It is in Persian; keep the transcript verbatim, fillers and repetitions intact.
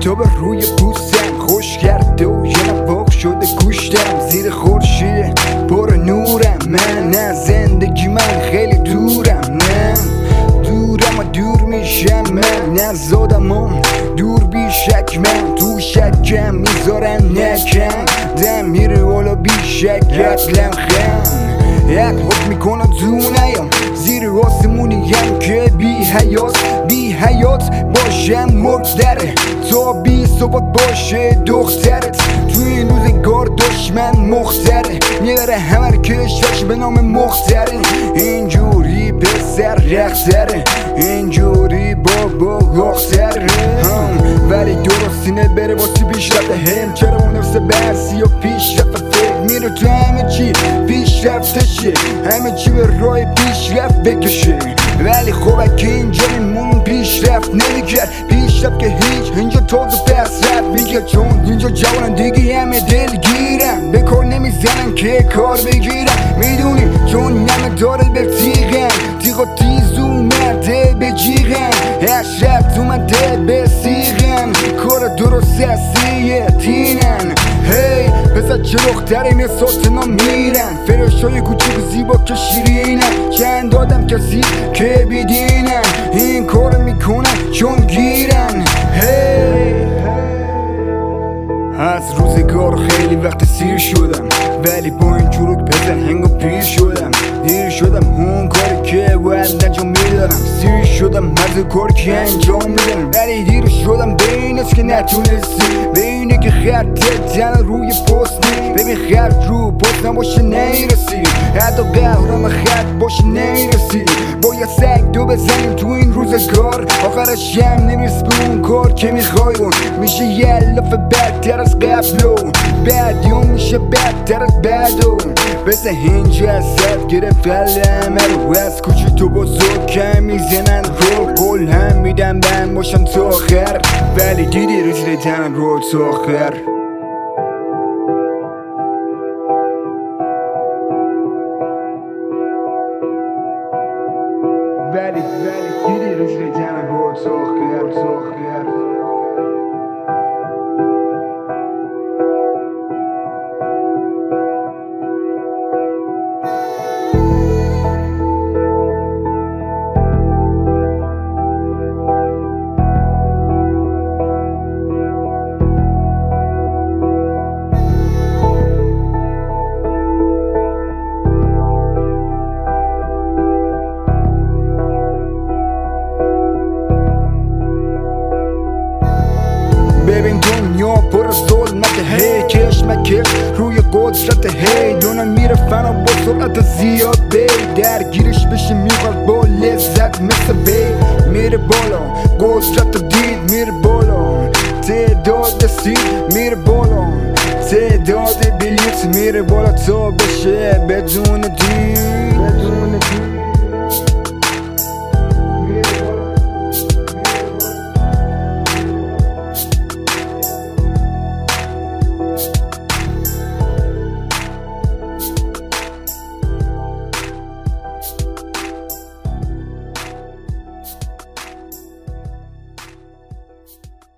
آفتاب روی پوستم خوش کرده و یه نواق شده گوشتم. زیر خورشید پر نورم من، نه زندگی من خیلی دورم، نه دورم و دور میشم من، نه زادم و دور بیشک من. تو شکم میذارن نکم دم میره والا بیشک اصلم خم یک حکم میکنه تو نیم زیر آسمونیم که بی حیات بی حیات باشم مردره تا بی ثبات باشه دخترت. تو این روزگار دشمن مختره میبره همه کشش به نام مختره. اینجوری به سر رختره اینجوری بابا اختره ولی درستینه بره واسه پیش رفته هم. چرا اون نفس برسی و پیش رفته فکر میره تو همه چی پیش رفته شه، همه چی به راه پیش رفت بکشه. ولی خب اگه اینجا میمون پیش رفت نمیکرد پیش رفت که هیچ اینجا تازه پس رفت میگه چون اینجا جوانن دیگه همه دلگیرن به کار نمیزنن که کار بگیرن. میدونی چون نمه داره به تیغن تیغ و تیز اومده به جیغن هش رفت اومده به سیغن کار درست هستیه تینن. هی پسر چه دختره میساتنا میرن فرشای کوچیک زیبا که شیرینن چند آدم کسی که بیدینن این کار میکنن چون گیرن. هی از روزگار خیلی وقت سیر شدم ولی با این جورک پسر هنگا پیر شدم. دیر شدم اون کاری که باید انجام میدارم سیر شدم از کاری که انجام میدارم ولی دیر شدم به این است که نتونستی به اینه که خطت تن روی پست ببین خط رو پست نباشه نیرسی حتی قهرم خط باشه نیرسی باید سگ دو بزنیم تو این روزگار آخرش هم نمیرس به اون کار که میخوای اون میشه یه لفه بدتر از قبل و بعدیون میشه بدتر از بعدو بسه اینجا ازت گرفت علمه رو از کوچی تو بزرگ کم میزنن رو قول هم میدم من باشم تا آخر ولی دیدی رسیدن رو تا آخر ولی ولی دیدی رسیدن رو تا آخر تا آخر ببین دنیا پر از ظلمت هی کشمکش روی قدرت هی دونه میره فنا با سرعت زیاد بی درگیرش بشه میخواد با لذت مثل بی میره بالا قدرت دید میره بالا تعداد سید میره بالا تعداد بلیت میره بالا تا بشه بدون دید بدون دید